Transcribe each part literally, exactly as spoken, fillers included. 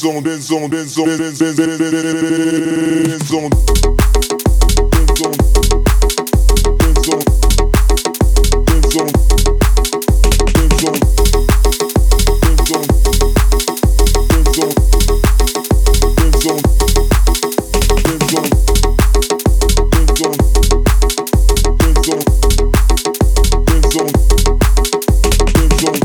zone, dead zone, dead zone, dead zone, dead zone, dead zone, dead zone, dead zone, dead zone, dead zone, dead zone, dead zone, dead zone, dead zone, dead zone, dead zone, dead zone, dead zone.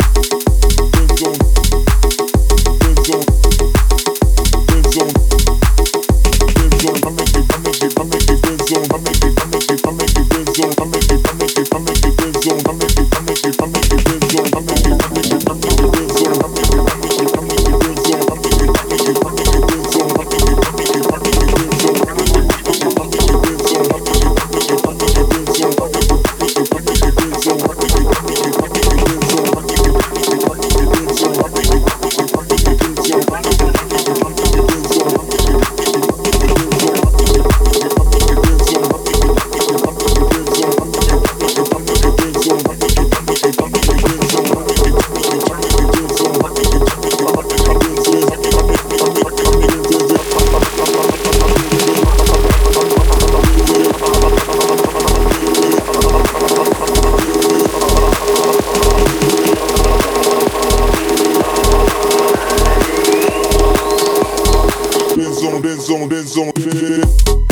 Zone, dead zone, dead zone.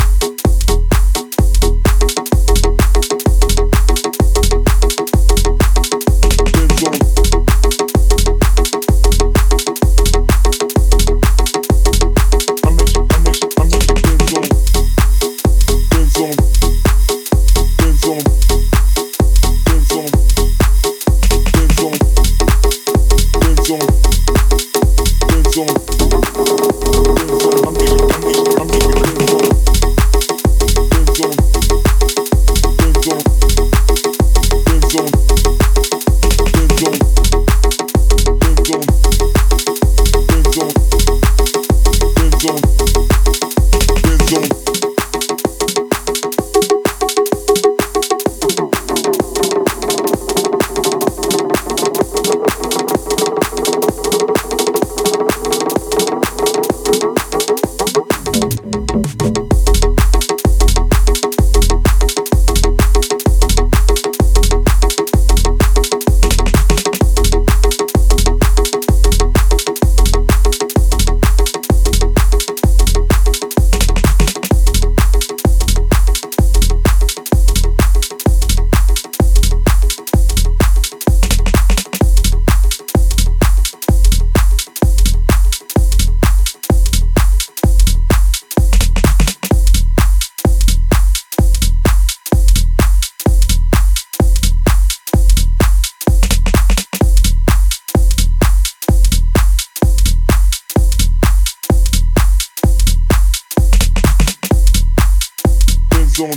Zone,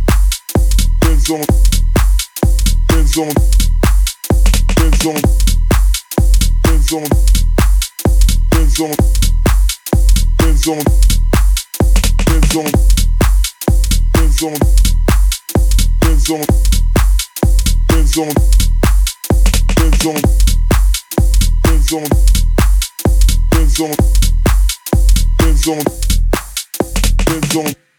dead zone, dead zone, dead zone, dead zone, dead zone, dead zone, dead zone, dead zone, dead zone, dead zone, dead zone, dead zone, dead zone, dead zone, dead zone.